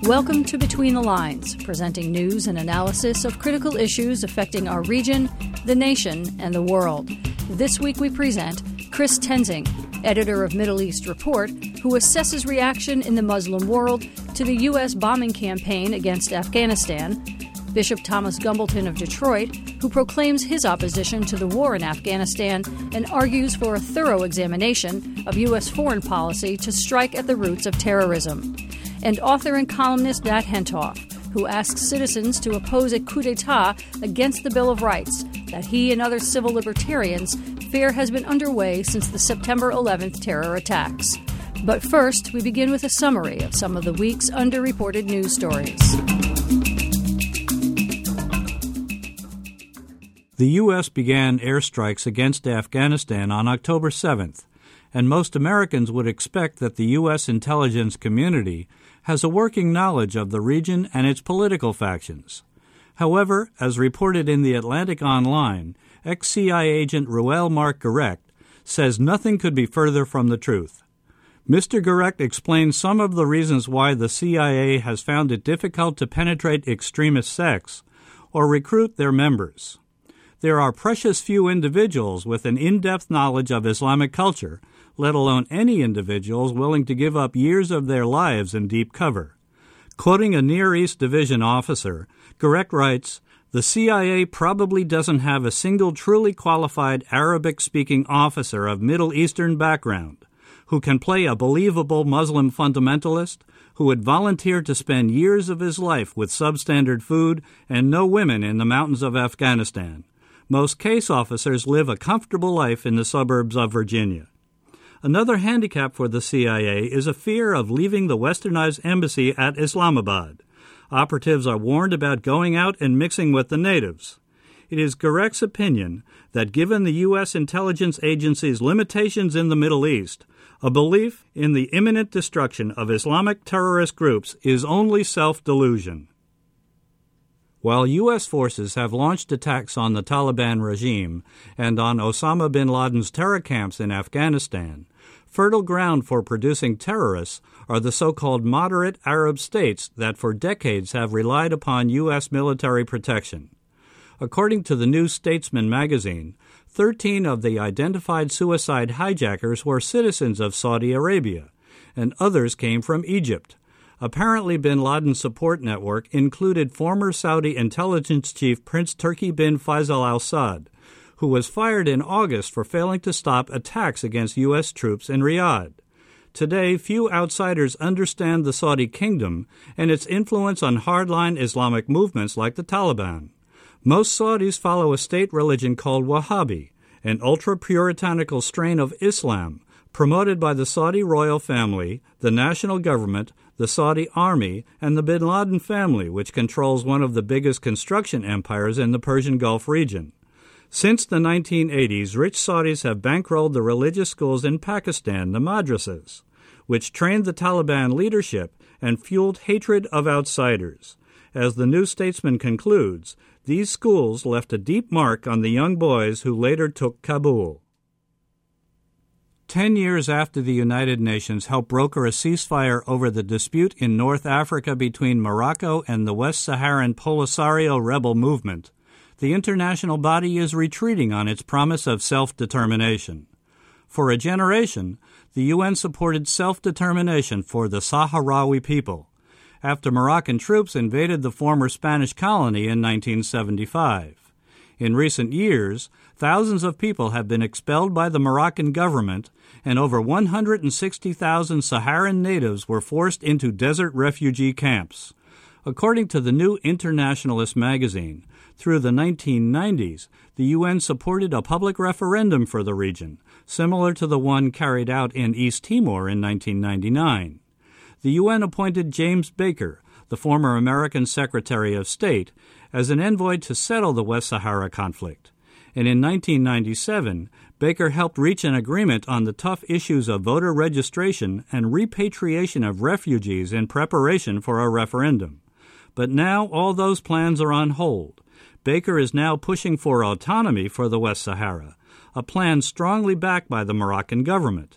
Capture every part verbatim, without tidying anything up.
Welcome to Between the Lines, presenting news and analysis of critical issues affecting our region, the nation, and the world. This week we present Chris Tenzing, editor of Middle East Report, who assesses reaction in the Muslim world to the U S bombing campaign against Afghanistan, Bishop Thomas Gumbleton of Detroit, who proclaims his opposition to the war in Afghanistan and argues for a thorough examination of U S foreign policy to strike at the roots of terrorism, and author and columnist Nat Hentoff, who asks citizens to oppose a coup d'etat against the Bill of Rights that he and other civil libertarians fear has been underway since the September eleventh terror attacks. But first, we begin with a summary of some of the week's underreported news stories. The U S began airstrikes against Afghanistan on October seventh, and most Americans would expect that the U S intelligence community has a working knowledge of the region and its political factions. However, as reported in the Atlantic Online, ex-C I A agent Reuel Marc Gerecht says nothing could be further from the truth. Mister Gerecht explains some of the reasons why the C I A has found it difficult to penetrate extremist sects or recruit their members. There are precious few individuals with an in-depth knowledge of Islamic culture, let alone any individuals willing to give up years of their lives in deep cover. Quoting a Near East Division officer, Gerecht writes, "The C I A probably doesn't have a single truly qualified Arabic-speaking officer of Middle Eastern background who can play a believable Muslim fundamentalist, who would volunteer to spend years of his life with substandard food and no women in the mountains of Afghanistan. Most case officers live a comfortable life in the suburbs of Virginia." Another handicap for the C I A is a fear of leaving the westernized embassy at Islamabad. Operatives are warned about going out and mixing with the natives. It is Gerecht's opinion that given the U S intelligence agency's limitations in the Middle East, a belief in the imminent destruction of Islamic terrorist groups is only self-delusion. While U S forces have launched attacks on the Taliban regime and on Osama bin Laden's terror camps in Afghanistan, fertile ground for producing terrorists are the so-called moderate Arab states that for decades have relied upon U S military protection. According to the New Statesman magazine, thirteen of the identified suicide hijackers were citizens of Saudi Arabia, and others came from Egypt. Apparently, bin Laden's support network included former Saudi intelligence chief Prince Turki bin Faisal al-Saud, who was fired in August for failing to stop attacks against U S troops in Riyadh. Today, few outsiders understand the Saudi kingdom and its influence on hardline Islamic movements like the Taliban. Most Saudis follow a state religion called Wahhabi, an ultra-puritanical strain of Islam promoted by the Saudi royal family, the national government, the Saudi army, and the bin Laden family, which controls one of the biggest construction empires in the Persian Gulf region. Since the nineteen eighties, rich Saudis have bankrolled the religious schools in Pakistan, the madrasas, which trained the Taliban leadership and fueled hatred of outsiders. As the New Statesman concludes, these schools left a deep mark on the young boys who later took Kabul. Ten years after the United Nations helped broker a ceasefire over the dispute in North Africa between Morocco and the West Saharan Polisario rebel movement, the international body is retreating on its promise of self-determination. For a generation, the U N supported self-determination for the Sahrawi people, after Moroccan troops invaded the former Spanish colony in nineteen seventy-five. In recent years, thousands of people have been expelled by the Moroccan government, and over one hundred sixty thousand Saharan natives were forced into desert refugee camps. According to the New Internationalist magazine, through the nineteen nineties, the U N supported a public referendum for the region, similar to the one carried out in East Timor in nineteen ninety-nine. The U N appointed James Baker, the former American Secretary of State, as an envoy to settle the West Sahara conflict. And in nineteen ninety-seven, Baker helped reach an agreement on the tough issues of voter registration and repatriation of refugees in preparation for a referendum. But now all those plans are on hold. Baker is now pushing for autonomy for the West Sahara, a plan strongly backed by the Moroccan government.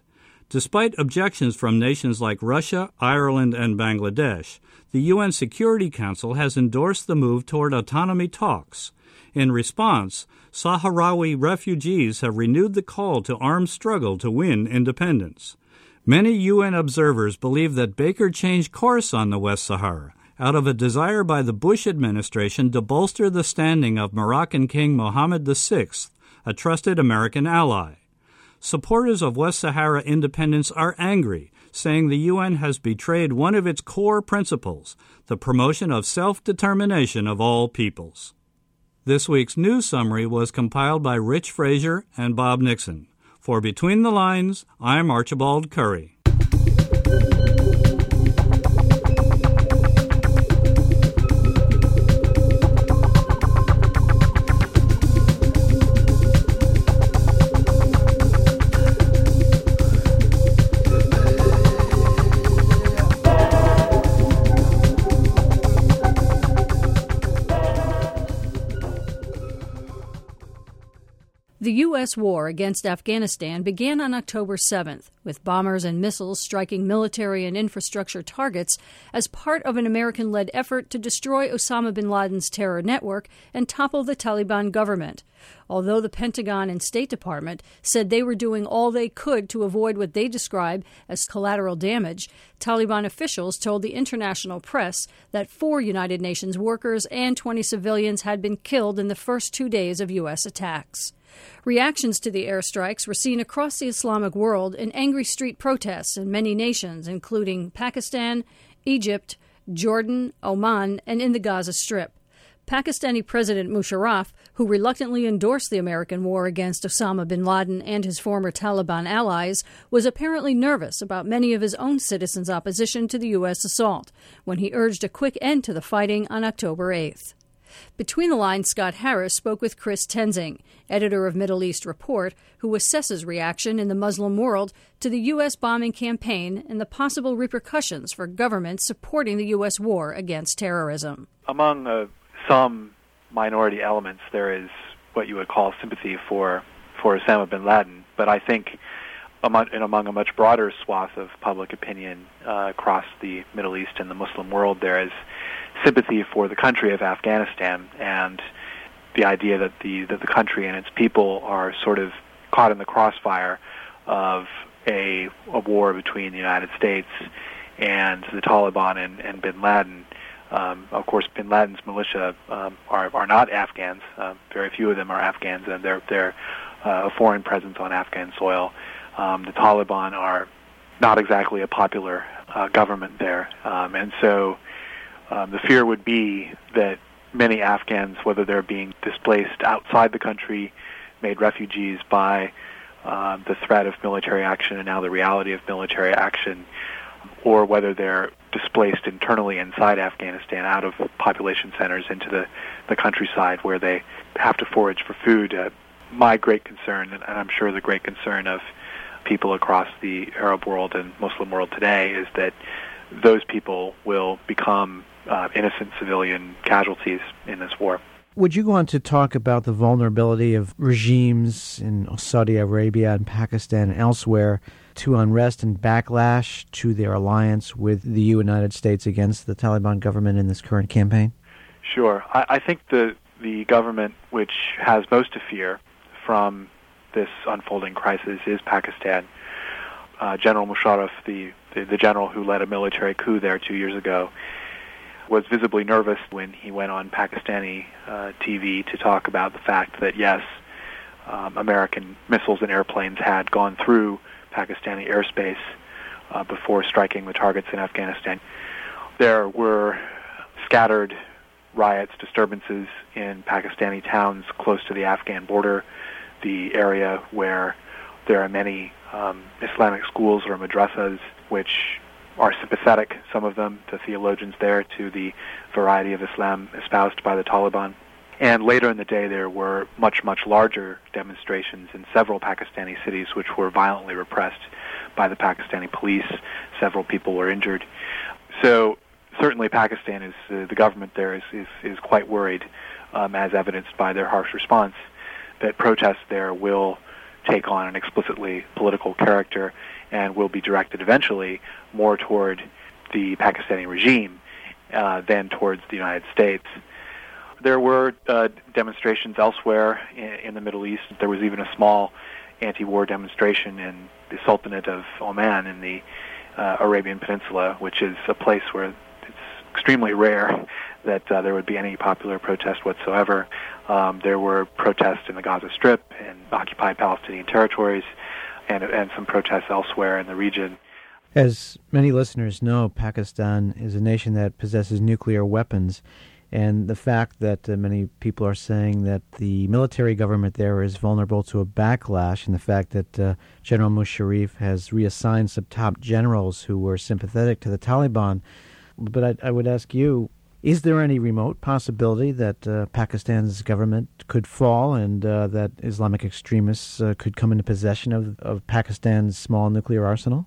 Despite objections from nations like Russia, Ireland, and Bangladesh, the U N Security Council has endorsed the move toward autonomy talks. In response, Sahrawi refugees have renewed the call to armed struggle to win independence. Many U N observers believe that Baker changed course on the West Sahara out of a desire by the Bush administration to bolster the standing of Moroccan King Mohammed the Sixth, a trusted American ally. Supporters of West Sahara independence are angry, saying the U N has betrayed one of its core principles, the promotion of self-determination of all peoples. This week's news summary was compiled by Rich Frazier and Bob Nixon. For Between the Lines, I'm Archibald Curry. The U S war against Afghanistan began on October seventh, with bombers and missiles striking military and infrastructure targets as part of an American-led effort to destroy Osama bin Laden's terror network and topple the Taliban government. Although the Pentagon and State Department said they were doing all they could to avoid what they describe as collateral damage, Taliban officials told the international press that four United Nations workers and twenty civilians had been killed in the first two days of U S attacks. Reactions to the airstrikes were seen across the Islamic world in angry street protests in many nations, including Pakistan, Egypt, Jordan, Oman, and in the Gaza Strip. Pakistani President Musharraf, who reluctantly endorsed the American war against Osama bin Laden and his former Taliban allies, was apparently nervous about many of his own citizens' opposition to the U S assault when he urged a quick end to the fighting on October eighth. Between the Lines, Scott Harris spoke with Chris Tenzing, editor of Middle East Report, who assesses reaction in the Muslim world to the U S bombing campaign and the possible repercussions for governments supporting the U S war against terrorism. Among uh, some minority elements, there is what you would call sympathy for, for Osama bin Laden, but I think among, and among a much broader swath of public opinion uh, across the Middle East and the Muslim world, there is sympathy for the country of Afghanistan and the idea that the that the country and its people are sort of caught in the crossfire of a, a war between the United States and the Taliban and, and bin Laden. Um, of course, bin Laden's militia um, are are not Afghans. Uh, very few of them are Afghans, and they're they're uh, a foreign presence on Afghan soil. Um, the Taliban are not exactly a popular uh, government there, um, and so. Um, the fear would be that many Afghans, whether they're being displaced outside the country, made refugees by uh, the threat of military action and now the reality of military action, or whether they're displaced internally inside Afghanistan out of population centers into the, the countryside where they have to forage for food. Uh, my great concern, and I'm sure the great concern of people across the Arab world and Muslim world today, is that those people will become Uh, innocent civilian casualties in this war. Would you go on to talk about the vulnerability of regimes in Saudi Arabia and Pakistan and elsewhere to unrest and backlash to their alliance with the United States against the Taliban government in this current campaign? Sure. I, I think the, the government which has most to fear from this unfolding crisis is Pakistan. Uh, General Musharraf, the, the, the general who led a military coup there two years ago, was visibly nervous when he went on Pakistani uh, T V to talk about the fact that, yes, um, American missiles and airplanes had gone through Pakistani airspace uh, before striking the targets in Afghanistan. There were scattered riots, disturbances in Pakistani towns close to the Afghan border, the area where there are many um, Islamic schools or madrasas, which are sympathetic, some of them, to theologians there, to the variety of Islam espoused by the Taliban. And later in the day, there were much, much larger demonstrations in several Pakistani cities which were violently repressed by the Pakistani police. Several people were injured. So certainly Pakistan is, uh, the government there is, is, is quite worried, um, as evidenced by their harsh response, that protests there will take on an explicitly political character and will be directed eventually more toward the Pakistani regime uh, than towards the United States. There were uh, demonstrations elsewhere in, in the Middle East. There was even a small anti-war demonstration in the Sultanate of Oman in the uh, Arabian Peninsula, which is a place where it's extremely rare that uh, there would be any popular protest whatsoever. Um, there were protests in the Gaza Strip and occupied Palestinian territories, and, and some protests elsewhere in the region. As many listeners know, Pakistan is a nation that possesses nuclear weapons, and the fact that uh, many people are saying that the military government there is vulnerable to a backlash, and the fact that uh, General Musharraf has reassigned some top generals who were sympathetic to the Taliban. But I, I would ask you, is there any remote possibility that uh, Pakistan's government could fall and uh, that Islamic extremists uh, could come into possession of, of Pakistan's small nuclear arsenal?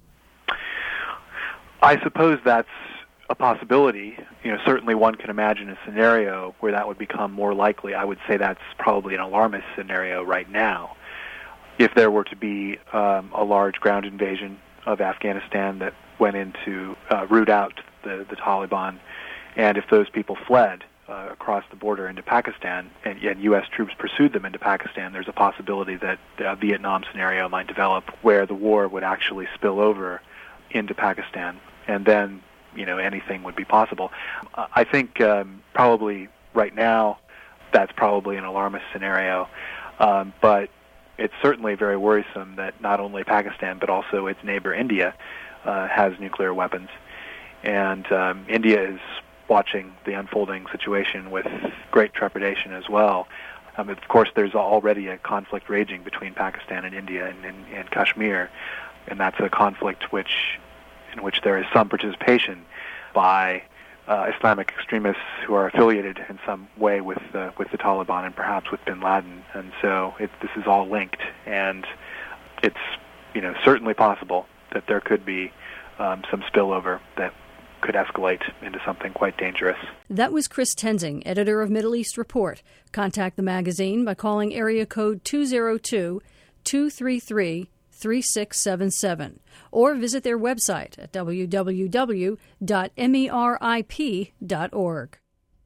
I suppose that's a possibility. You know, certainly one can imagine a scenario where that would become more likely. I would say that's probably an alarmist scenario right now. If there were to be um, a large ground invasion of Afghanistan that went into uh, root out the, the Taliban, and if those people fled uh, across the border into Pakistan and, and U S troops pursued them into Pakistan, there's a possibility that a Vietnam scenario might develop where the war would actually spill over into Pakistan, and then you know, anything would be possible. I think um, probably right now that's probably an alarmist scenario, um, but it's certainly very worrisome that not only Pakistan but also its neighbor India uh, has nuclear weapons, and um, India is watching the unfolding situation with great trepidation as well. Um, of course, there's already a conflict raging between Pakistan and India and, and, and Kashmir, and that's a conflict which in which there is some participation by uh, Islamic extremists who are affiliated in some way with uh, with the Taliban and perhaps with bin Laden. And so it, this is all linked, and it's you know certainly possible that there could be um, some spillover that could escalate into something quite dangerous. That was Chris Tenzing, editor of Middle East Report. Contact the magazine by calling area code two oh two, two three three, three six seven seven or visit their website at w w w dot merip dot org.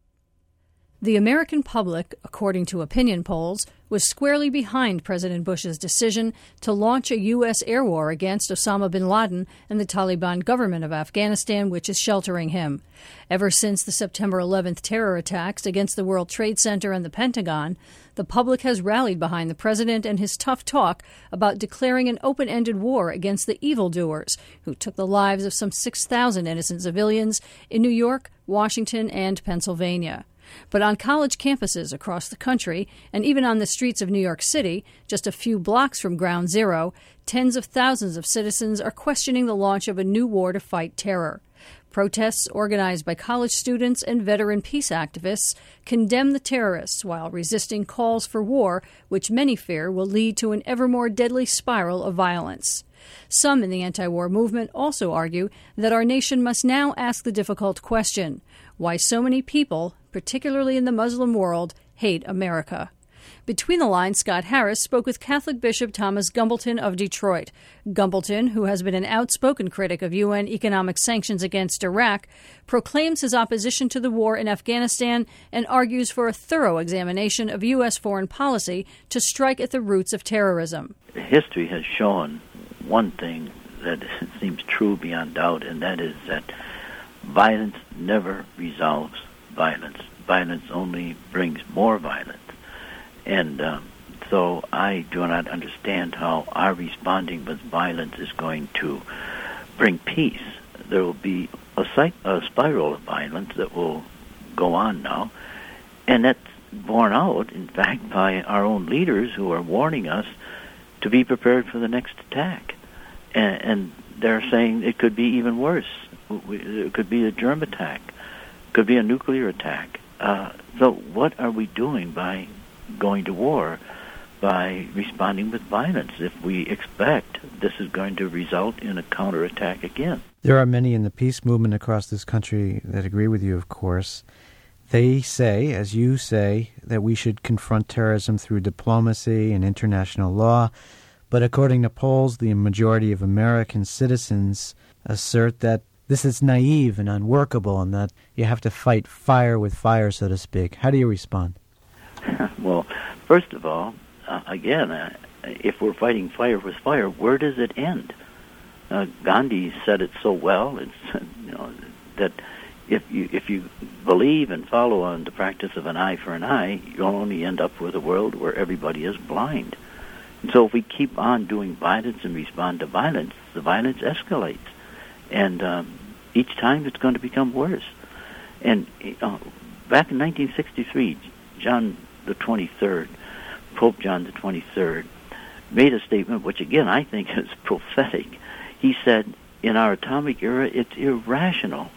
The American public, according to opinion polls, was squarely behind President Bush's decision to launch a U S air war against Osama bin Laden and the Taliban government of Afghanistan, which is sheltering him. Ever since the September eleventh terror attacks against the World Trade Center and the Pentagon, the public has rallied behind the president and his tough talk about declaring an open-ended war against the evildoers who took the lives of some six thousand innocent civilians in New York, Washington, and Pennsylvania. But on college campuses across the country, and even on the streets of New York City, just a few blocks from Ground Zero, tens of thousands of citizens are questioning the launch of a new war to fight terror. Protests organized by college students and veteran peace activists condemn the terrorists while resisting calls for war, which many fear will lead to an ever more deadly spiral of violence. Some in the anti-war movement also argue that our nation must now ask the difficult question: why so many people, particularly in the Muslim world, hate America. Between the Lines, Scott Harris spoke with Catholic Bishop Thomas Gumbleton of Detroit. Gumbleton, who has been an outspoken critic of U N economic sanctions against Iraq, proclaims his opposition to the war in Afghanistan and argues for a thorough examination of U S foreign policy to strike at the roots of terrorism. History has shown one thing that seems true beyond doubt, and that is that violence never resolves violence. Violence only brings more violence. And um, so I do not understand how our responding with violence is going to bring peace. There will be a, cy- a spiral of violence that will go on now, and that's borne out, in fact, by our own leaders who are warning us to be prepared for the next attack. And, and they're saying it could be even worse. It could be a germ attack. It could be a nuclear attack. Uh, so what are we doing by going to war, by responding with violence, if we expect this is going to result in a counterattack again? There are many in the peace movement across this country that agree with you, of course. They say, as you say, that we should confront terrorism through diplomacy and international law. But according to polls, the majority of American citizens assert that this is naive and unworkable and that you have to fight fire with fire, so to speak. How do you respond? Well, first of all, uh, again, uh, if we're fighting fire with fire, where does it end? Uh, Gandhi said it so well. It's, you know, that if you if you believe and follow on the practice of an eye for an eye, you'll only end up with a world where everybody is blind. And so if we keep on doing violence and respond to violence, the violence escalates. And um, each time it's going to become worse. And uh, back in nineteen sixty-three, John the twenty-third, Pope John the twenty-third, made a statement which, again, I think is prophetic. He said, in our atomic era, it's irrational,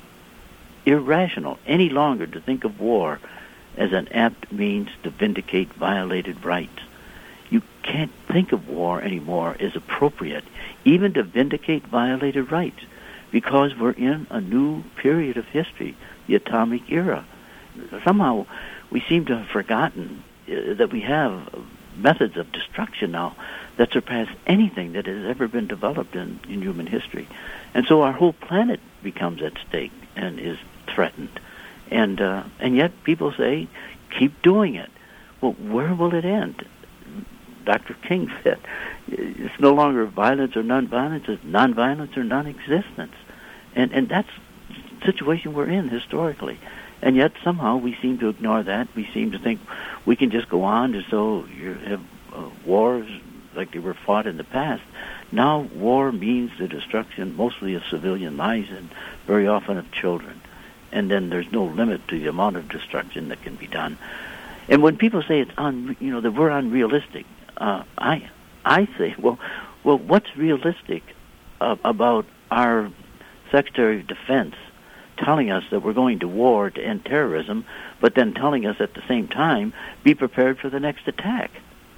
irrational any longer to think of war as an apt means to vindicate violated rights. You can't think of war anymore as appropriate, even to vindicate violated rights, because we're in a new period of history, the atomic era. Somehow, we seem to have forgotten uh, that we have methods of destruction now that surpass anything that has ever been developed in, in human history. And so our whole planet becomes at stake and is threatened. And uh, and yet people say, keep doing it. Well, where will it end? Doctor King said, it's no longer violence or nonviolence, it's nonviolence or non-existence. And, and that's the situation we're in historically. And yet somehow we seem to ignore that. We seem to think we can just go on as though you have uh, wars like they were fought in the past. Now war means the destruction mostly of civilian lives and very often of children. And then there's no limit to the amount of destruction that can be done. And when people say it's un, you know, that we're unrealistic, uh, I I say, well, well, what's realistic uh, about our Secretary of Defense telling us that we're going to war to end terrorism, but then telling us at the same time, be prepared for the next attack?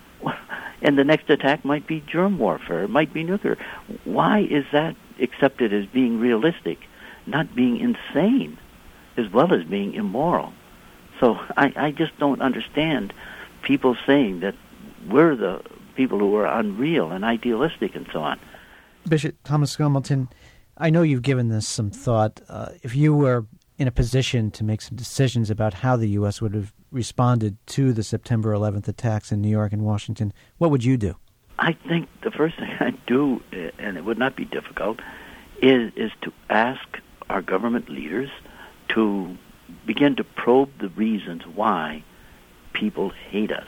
And the next attack might be germ warfare, it might be nuclear. Why is that accepted as being realistic, not being insane, as well as being immoral? So I, I just don't understand people saying that we're the people who are unreal and idealistic and so on. Bishop Thomas Skelmelton, I know you've given this some thought. Uh, if you were in a position to make some decisions about how the U S would have responded to the September eleventh attacks in New York and Washington, what would you do? I think the first thing I'd do, and it would not be difficult, is, is to ask our government leaders to begin to probe the reasons why people hate us.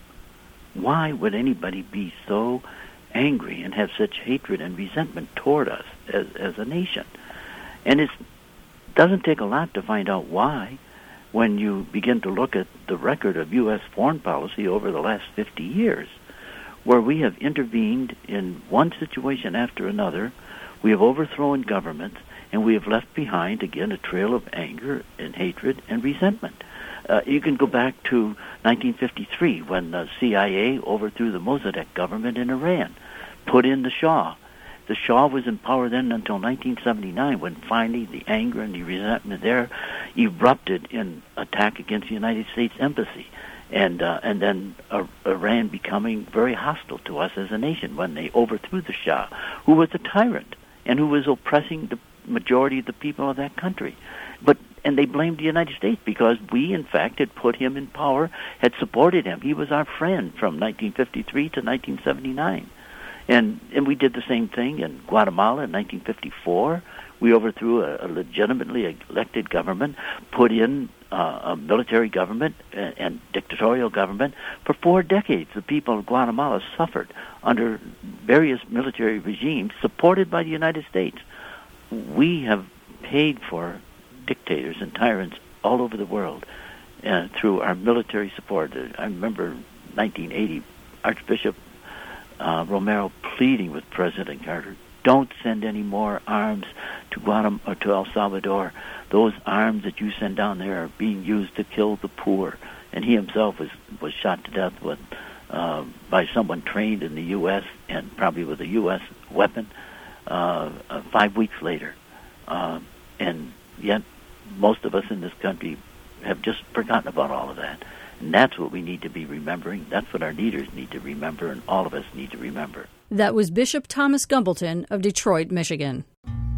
Why would anybody be so angry and have such hatred and resentment toward us as, as a nation? And it doesn't take a lot to find out why when you begin to look at the record of U S foreign policy over the last fifty years, where we have intervened in one situation after another, we have overthrown governments, and we have left behind, again, a trail of anger and hatred and resentment. Uh, you can go back to nineteen fifty-three when the C I A overthrew the Mossadegh government in Iran, put in the Shah. The Shah was in power then until nineteen seventy-nine, when finally the anger and the resentment there erupted in attack against the United States Embassy, and uh, and then uh, Iran becoming very hostile to us as a nation when they overthrew the Shah, who was a tyrant and who was oppressing the majority of the people of that country. But and they blamed the United States because we, in fact, had put him in power, had supported him. He was our friend from nineteen fifty-three to nineteen seventy-nine. And and we did the same thing in Guatemala in nineteen fifty-four. We overthrew a, a legitimately elected government, put in uh, a military government and, and dictatorial government. For four decades, the people of Guatemala suffered under various military regimes supported by the United States. We have paid for dictators and tyrants all over the world uh, through our military support. I remember nineteen eighty, Archbishop uh, Romero pleading with President Carter, don't send any more arms to Guatemala or to El Salvador. Those arms that you send down there are being used to kill the poor. And he himself was, was shot to death with, uh, by someone trained in the U S and probably with a U S weapon uh, uh, five weeks later. Uh, and yet most of us in this country have just forgotten about all of that. And that's what we need to be remembering. That's what our leaders need to remember, and all of us need to remember. That was Bishop Thomas Gumbleton of Detroit, Michigan.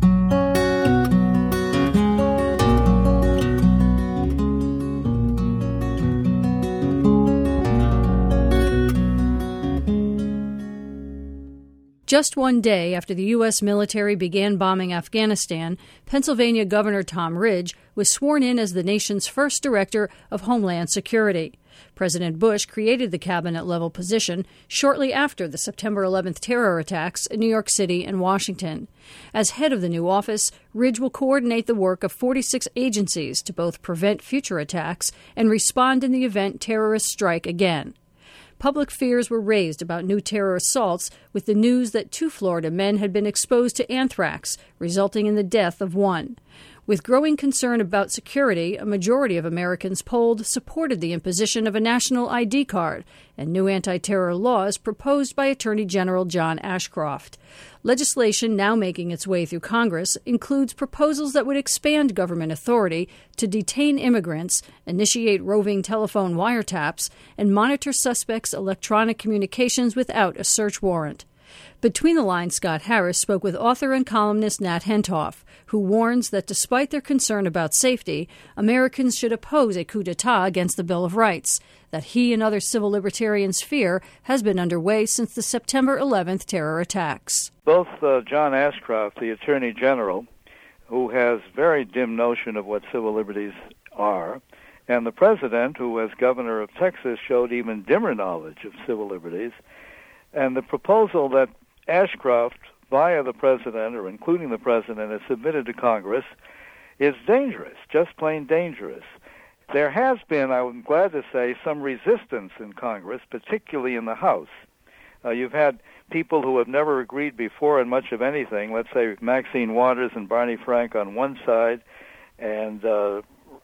Just one day after the U S military began bombing Afghanistan, Pennsylvania Governor Tom Ridge was sworn in as the nation's first director of Homeland Security. President Bush created the cabinet-level position shortly after the September eleventh terror attacks in New York City and Washington. As head of the new office, Ridge will coordinate the work of forty-six agencies to both prevent future attacks and respond in the event terrorists strike again. Public fears were raised about new terror assaults with the news that two Florida men had been exposed to anthrax, resulting in the death of one. With growing concern about security, a majority of Americans polled supported the imposition of a national I D card and new anti-terror laws proposed by Attorney General John Ashcroft. Legislation now making its way through Congress includes proposals that would expand government authority to detain immigrants, initiate roving telephone wiretaps, and monitor suspects' electronic communications without a search warrant. Between the Lines, Scott Harris spoke with author and columnist Nat Hentoff, who warns that despite their concern about safety, Americans should oppose a coup d'etat against the Bill of Rights, that he and other civil libertarians fear has been underway since the September eleventh terror attacks. Both uh, John Ashcroft, the Attorney General, who has very dim notion of what civil liberties are, and the President, who as governor of Texas showed even dimmer knowledge of civil liberties, and the proposal that Ashcroft, via the President, or including the President, has submitted to Congress, is dangerous, just plain dangerous. There has been, I'm glad to say, some resistance in Congress, particularly in the House. Uh, you've had people who have never agreed before on much of anything, let's say Maxine Waters and Barney Frank on one side, and uh,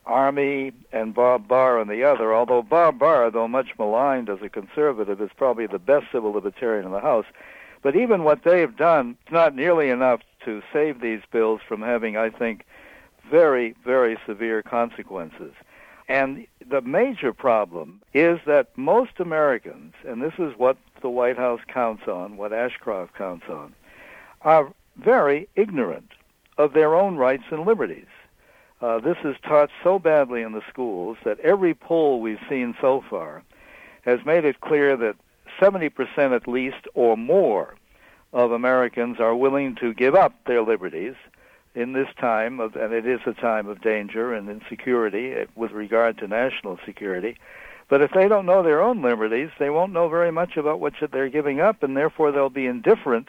Army and Bob Barr on the other, although Bob Barr, though much maligned as a conservative, is probably the best civil libertarian in the House. But even what they have done is not nearly enough to save these bills from having, I think, very, very severe consequences. And the major problem is that most Americans, and this is what the White House counts on, what Ashcroft counts on, are very ignorant of their own rights and liberties. Uh, this is taught so badly in the schools that every poll we've seen so far has made it clear that seventy percent at least or more of Americans are willing to give up their liberties in this time, of, and it is a time of danger and insecurity with regard to national security. But if they don't know their own liberties, they won't know very much about what they're giving up, and therefore they'll be indifferent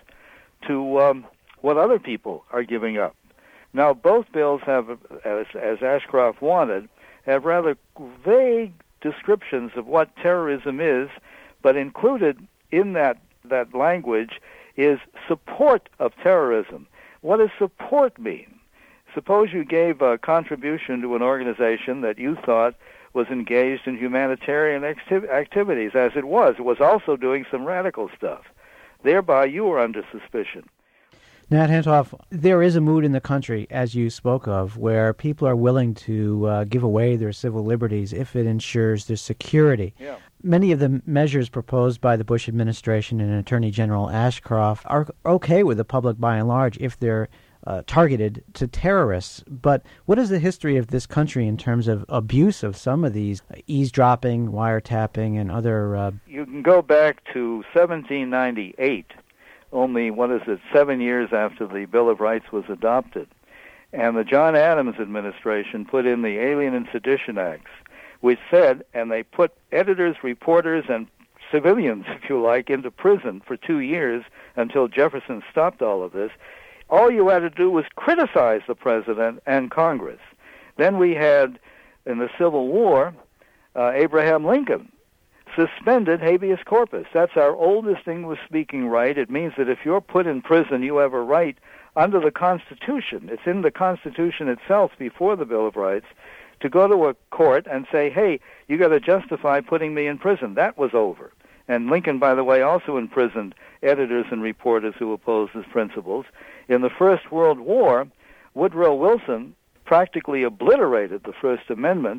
to um, what other people are giving up. Now, both bills have, as, as Ashcroft wanted, have rather vague descriptions of what terrorism is, but included in that, that language is support of terrorism. What does support mean? Suppose you gave a contribution to an organization that you thought was engaged in humanitarian activ- activities, as it was. It was also doing some radical stuff. Thereby, you were under suspicion. Nat Hentoff, there is a mood in the country, as you spoke of, where people are willing to uh, give away their civil liberties if it ensures their security. Yeah. Many of the measures proposed by the Bush administration and Attorney General Ashcroft are okay with the public by and large if they're uh, targeted to terrorists. But what is the history of this country in terms of abuse of some of these uh, eavesdropping, wiretapping, and other... Uh... You can go back to seventeen ninety-eight. Only, what is it, seven years after the Bill of Rights was adopted. And the John Adams administration put in the Alien and Sedition Acts, which said, and they put editors, reporters, and civilians, if you like, into prison for two years until Jefferson stopped all of this. All you had to do was criticize the president and Congress. Then we had, in the Civil War, uh, Abraham Lincoln suspended habeas corpus. That's our oldest English-speaking right. It means that if you're put in prison, you have a right under the Constitution. It's in the Constitution itself before the Bill of Rights to go to a court and say, hey, you got to justify putting me in prison. That was over. And Lincoln, by the way, also imprisoned editors and reporters who opposed his principles. In the First World War, Woodrow Wilson practically obliterated the First Amendment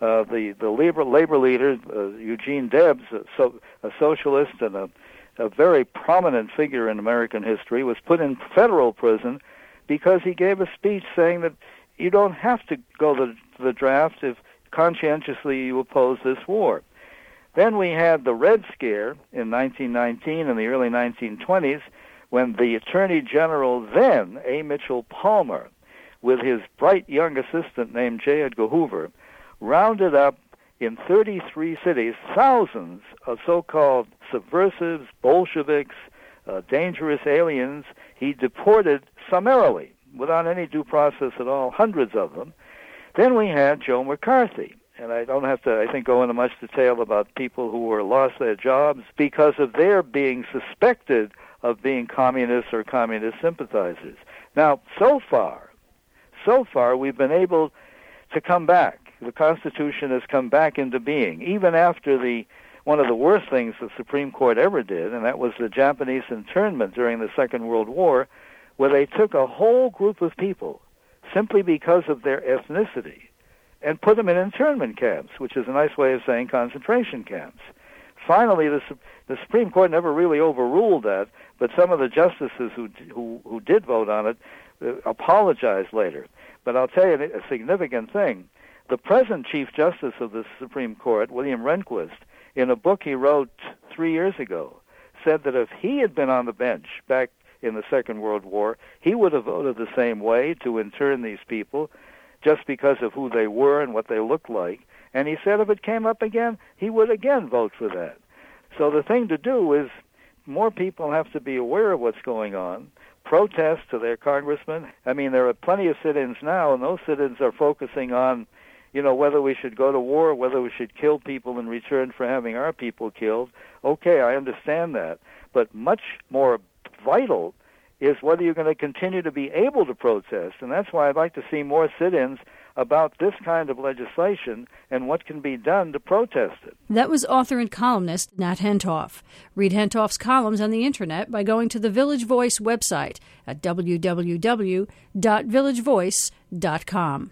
uh, the the labor labor leader uh, Eugene Debs, a, so, a socialist and a, a very prominent figure in American history, was put in federal prison because he gave a speech saying that you don't have to go to the draft if conscientiously you oppose this war. Then we had the Red Scare in nineteen nineteen and the early nineteen twenties, when the Attorney General then, A. Mitchell Palmer, with his bright young assistant named J. Edgar Hoover, rounded up in thirty-three cities thousands of so-called subversives, Bolsheviks, uh, dangerous aliens. He deported summarily, without any due process at all, hundreds of them. Then we had Joe McCarthy. And I don't have to, I think, go into much detail about people who were lost their jobs because of their being suspected of being communists or communist sympathizers. Now, so far, so far, we've been able to come back. The Constitution has come back into being, even after the one of the worst things the Supreme Court ever did, and that was the Japanese internment during the Second World War, where they took a whole group of people simply because of their ethnicity and put them in internment camps, which is a nice way of saying concentration camps. Finally, the, the Supreme Court never really overruled that, but some of the justices who who, who did vote on it uh, apologized later. But I'll tell you a significant thing. The present Chief Justice of the Supreme Court, William Rehnquist, in a book he wrote three years ago, said that if he had been on the bench back in the Second World War, he would have voted the same way to intern these people, just because of who they were and what they looked like. And he said if it came up again, he would again vote for that. So the thing to do is more people have to be aware of what's going on, protest to their congressmen. I mean, there are plenty of sit-ins now, and those sit-ins are focusing on, you know, whether we should go to war, whether we should kill people in return for having our people killed. Okay, I understand that. But much more vital is whether you're going to continue to be able to protest. And that's why I'd like to see more sit-ins about this kind of legislation and what can be done to protest it. That was author and columnist Nat Hentoff. Read Hentoff's columns on the Internet by going to the Village Voice website at w w w dot village voice dot com.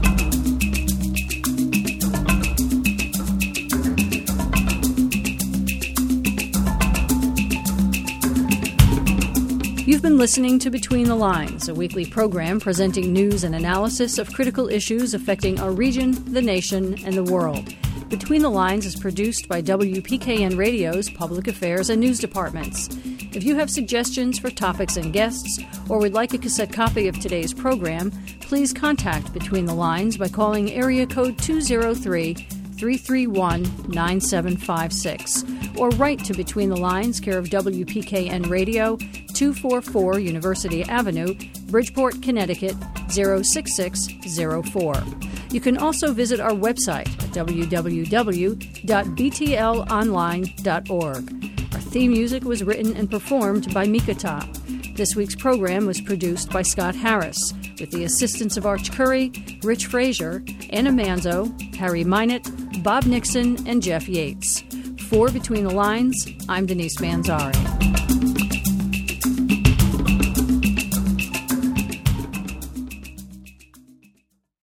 You've been listening to Between the Lines, a weekly program presenting news and analysis of critical issues affecting our region, the nation, and the world. Between the Lines is produced by W P K N Radio's Public Affairs and News Departments. If you have suggestions for topics and guests, or would like a cassette copy of today's program, please contact Between the Lines by calling area code two oh three, three three one, nine seven five six, or write to Between the Lines, care of W P K N Radio, two forty-four University Avenue, Bridgeport, Connecticut, zero six six zero four. You can also visit our website at w w w dot b t l online dot org. Our theme music was written and performed by Mikata. This week's program was produced by Scott Harris, with the assistance of Arch Curry, Rich Frazier, Anna Manzo, Harry Minott, Bob Nixon, and Jeff Yates. For Between the Lines, I'm Denise Manzari.